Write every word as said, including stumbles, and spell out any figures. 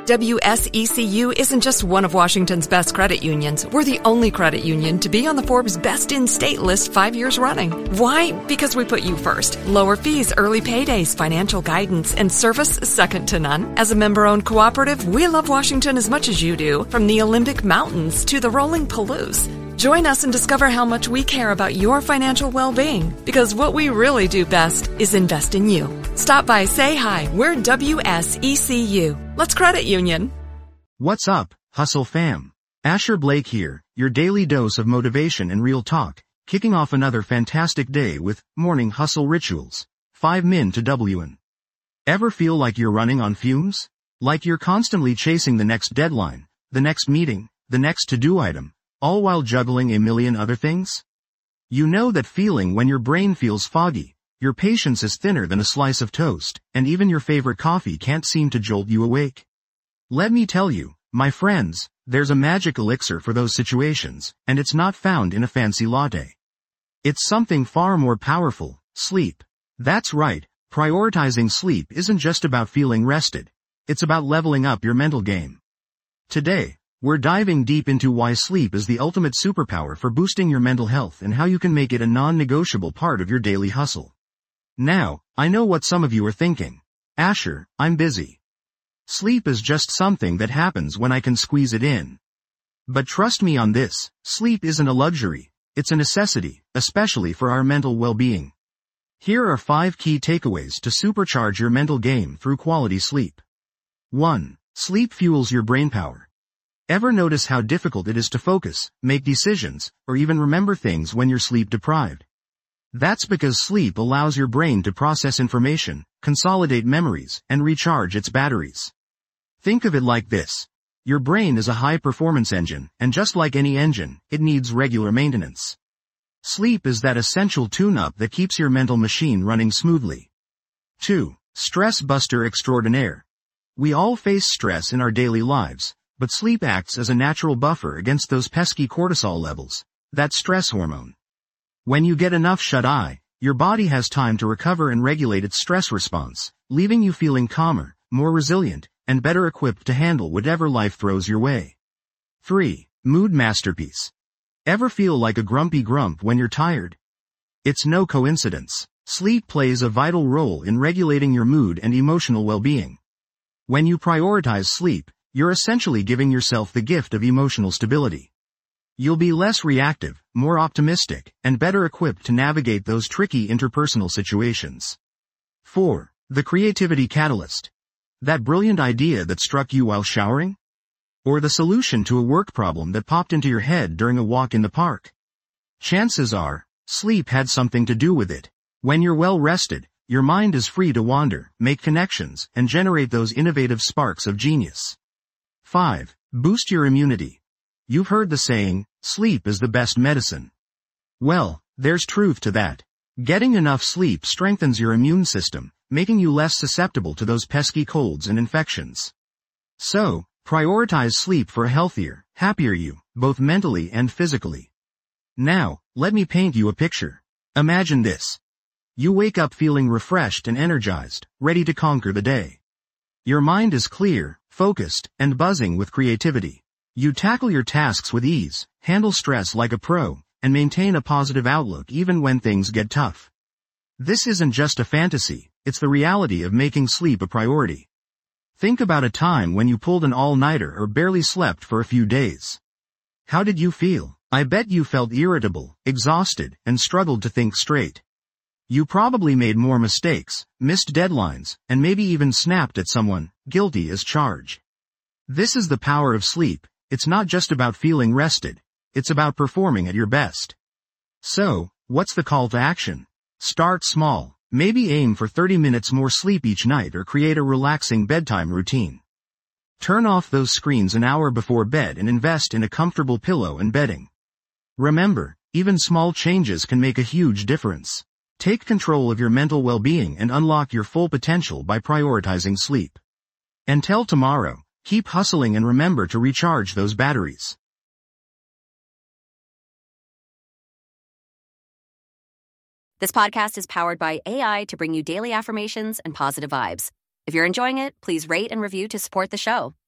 W S E C U isn't just one of Washington's best credit unions. We're the only credit union to be on the Forbes Best in State list five years running. Why? Because we put you first. Lower fees, early paydays, financial guidance, and service second to none. As a member-owned cooperative, we love Washington as much as you do, from the Olympic Mountains to the rolling Palouse. Join us and discover how much we care about your financial well-being, because what we really do best is invest in you. Stop by, say hi. We're W S E C U. Let's credit union. What's up, Hustle fam? Asher Blake here, your daily dose of motivation and real talk, kicking off another fantastic day with Morning Hustle Rituals. five min to W N. Ever feel like you're running on fumes? Like you're constantly chasing the next deadline, the next meeting, the next to-do item, all while juggling a million other things? You know that feeling when your brain feels foggy, your patience is thinner than a slice of toast, and even your favorite coffee can't seem to jolt you awake? Let me tell you, my friends, there's a magic elixir for those situations, and it's not found in a fancy latte. It's something far more powerful: sleep. That's right, prioritizing sleep isn't just about feeling rested. It's about leveling up your mental game. Today, we're diving deep into why sleep is the ultimate superpower for boosting your mental health and how you can make it a non-negotiable part of your daily hustle. Now, I know what some of you are thinking. Asher, I'm busy. Sleep is just something that happens when I can squeeze it in. But trust me on this, sleep isn't a luxury, it's a necessity, especially for our mental well-being. Here are five key takeaways to supercharge your mental game through quality sleep. one. Sleep fuels your brainpower. Ever notice how difficult it is to focus, make decisions, or even remember things when you're sleep deprived? That's because sleep allows your brain to process information, consolidate memories, and recharge its batteries. Think of it like this. Your brain is a high-performance engine, and just like any engine, it needs regular maintenance. Sleep is that essential tune-up that keeps your mental machine running smoothly. two. Stress buster extraordinaire. We all face stress in our daily lives, but sleep acts as a natural buffer against those pesky cortisol levels, that stress hormone. When you get enough shut-eye, your body has time to recover and regulate its stress response, leaving you feeling calmer, more resilient, and better equipped to handle whatever life throws your way. three. Mood masterpiece. Ever feel like a grumpy grump when you're tired? It's no coincidence. Sleep plays a vital role in regulating your mood and emotional well-being. When you prioritize sleep, you're essentially giving yourself the gift of emotional stability. You'll be less reactive, more optimistic, and better equipped to navigate those tricky interpersonal situations. four. The creativity catalyst. That brilliant idea that struck you while showering? Or the solution to a work problem that popped into your head during a walk in the park? Chances are, sleep had something to do with it. When you're well rested, your mind is free to wander, make connections, and generate those innovative sparks of genius. five. Boost your immunity. You've heard the saying, sleep is the best medicine. Well, there's truth to that. Getting enough sleep strengthens your immune system, making you less susceptible to those pesky colds and infections. So, prioritize sleep for a healthier, happier you, both mentally and physically. Now, let me paint you a picture. Imagine this. You wake up feeling refreshed and energized, ready to conquer the day. Your mind is clear, focused, and buzzing with creativity. You tackle your tasks with ease, handle stress like a pro, and maintain a positive outlook even when things get tough. This isn't just a fantasy, it's the reality of making sleep a priority. Think about a time when you pulled an all-nighter or barely slept for a few days. How did you feel? I bet you felt irritable, exhausted, and struggled to think straight. You probably made more mistakes, missed deadlines, and maybe even snapped at someone, guilty as charged. This is the power of sleep. It's not just about feeling rested. It's about performing at your best. So, what's the call to action? Start small. Maybe aim for thirty minutes more sleep each night or create a relaxing bedtime routine. Turn off those screens an hour before bed and invest in a comfortable pillow and bedding. Remember, even small changes can make a huge difference. Take control of your mental well-being and unlock your full potential by prioritizing sleep. Until tomorrow, keep hustling and remember to recharge those batteries. This podcast is powered by A I to bring you daily affirmations and positive vibes. If you're enjoying it, please rate and review to support the show.